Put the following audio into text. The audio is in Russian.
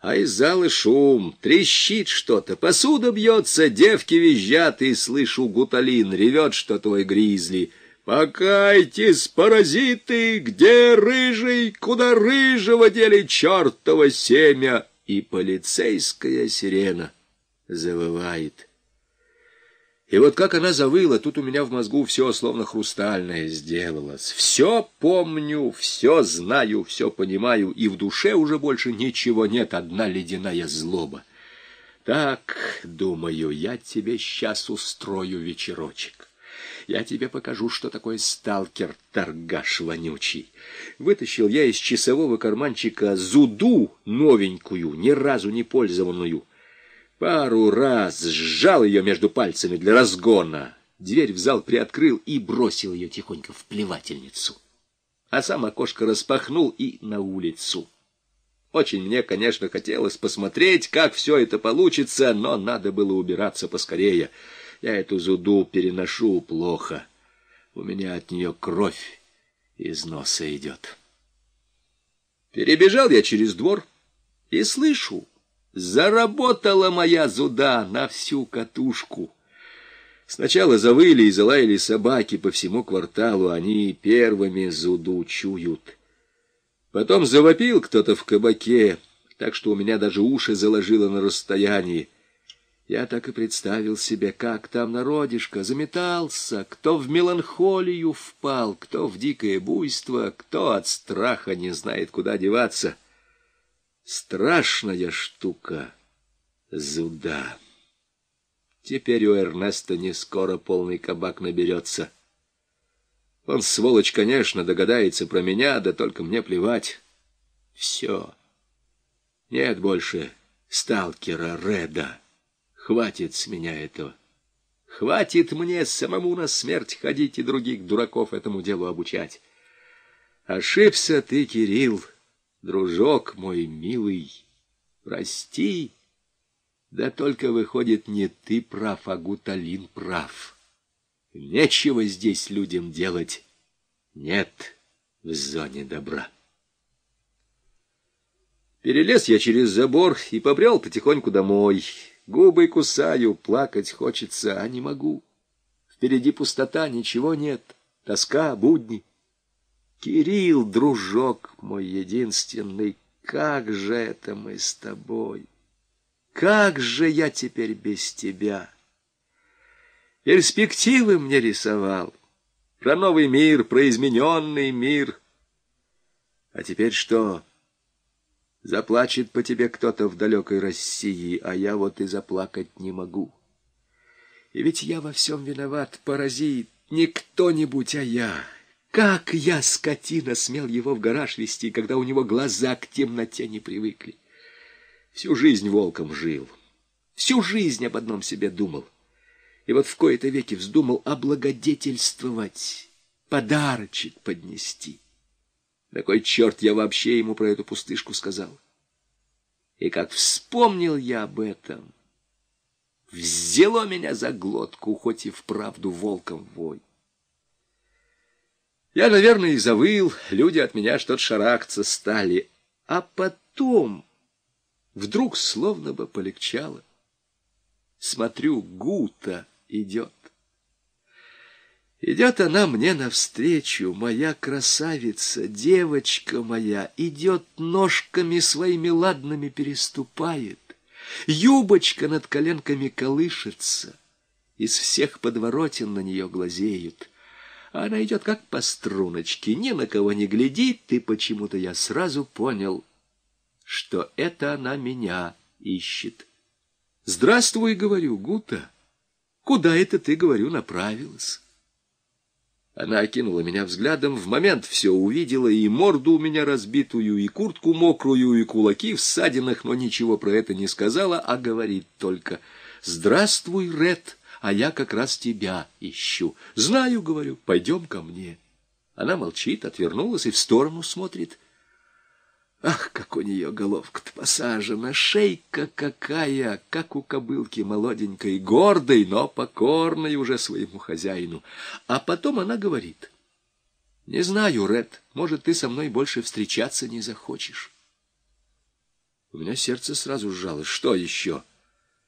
А из зала шум, трещит что-то, посуда бьется, девки визжат, и слышу, гуталин ревет, что твой гризли. «Покайтесь, паразиты, где рыжий, куда рыжего дели чертово семя?» И полицейская сирена завывает. И вот как она завыла, тут у меня в мозгу все словно хрустальное сделалось. Все помню, все знаю, все понимаю, и в душе уже больше ничего нет, одна ледяная злоба. Так, думаю, я тебе сейчас устрою вечерочек. Я тебе покажу, что такое сталкер, торгаш вонючий. Вытащил я из часового карманчика зуду новенькую, ни разу не пользованную. Пару раз сжал ее между пальцами для разгона. Дверь в зал приоткрыл и бросил ее тихонько в плевательницу. А сам окошко распахнул и на улицу. Очень мне, конечно, хотелось посмотреть, как все это получится, но надо было убираться поскорее. Я эту зуду переношу плохо. У меня от нее кровь из носа идет. Перебежал я через двор и слышу, заработала моя зуда на всю катушку. Сначала завыли и залаяли собаки по всему кварталу, они первыми зуду чуют. Потом завопил кто-то в кабаке, так что у меня даже уши заложило на расстоянии. Я так и представил себе, как там народишко заметался, кто в меланхолию впал, кто в дикое буйство, кто от страха не знает, куда деваться. Страшная штука зуда. Теперь у Эрнеста не скоро полный кабак наберется. Он, сволочь, конечно, догадается про меня, да только мне плевать. Все. Нет больше сталкера Реда. Хватит с меня этого. Хватит мне самому на смерть ходить и других дураков этому делу обучать. Ошибся ты, Кирилл, дружок мой милый. Прости. Да только выходит, не ты прав, а Гуталин прав. Нечего здесь людям делать. Нет в зоне добра. Перелез я через забор и побрел потихоньку домой. Губы кусаю, плакать хочется, а не могу. Впереди пустота, ничего нет, тоска, будни. Кирилл, дружок мой единственный, как же это мы с тобой? Как же я теперь без тебя? Перспективы мне рисовал, про новый мир, про измененный мир. А теперь что? Заплачет по тебе кто-то в далекой России, а я вот и заплакать не могу. И ведь я во всем виноват, паразит, не кто-нибудь, а я. Как я, скотина, смел его в гараж везти, когда у него глаза к темноте не привыкли. Всю жизнь волком жил, всю жизнь об одном себе думал. И вот в кои-то веки вздумал облагодетельствовать, подарочек поднести. На кой черт я вообще ему про эту пустышку сказал? И как вспомнил я об этом, взяло меня за глотку, хоть и вправду волком вой. Я, наверное, и завыл, люди от меня что-то шарахаться стали. А потом вдруг словно бы полегчало. Смотрю, Гута идет. Идет она мне навстречу, моя красавица, девочка моя, идет ножками своими ладными переступает, юбочка над коленками колышется, из всех подворотен на нее глазеют. Она идет как по струночке, ни на кого не глядит, и почему-то я сразу понял, что это она меня ищет. «Здравствуй, — говорю, — Гута, куда это ты, — говорю, — направилась?» Она окинула меня взглядом, в момент все увидела, и морду у меня разбитую, и куртку мокрую, и кулаки в ссадинах, но ничего про это не сказала, а говорит только: «Здравствуй, Ред, а я как раз тебя ищу». «Знаю, — говорю, — пойдем ко мне». Она молчит, отвернулась и в сторону смотрит. Ах, как у нее головка-то посажена, шейка какая, как у кобылки молоденькой, гордой, но покорной уже своему хозяину. А потом она говорит: «Не знаю, Ред, может, ты со мной больше встречаться не захочешь». У меня сердце сразу сжалось. Что еще?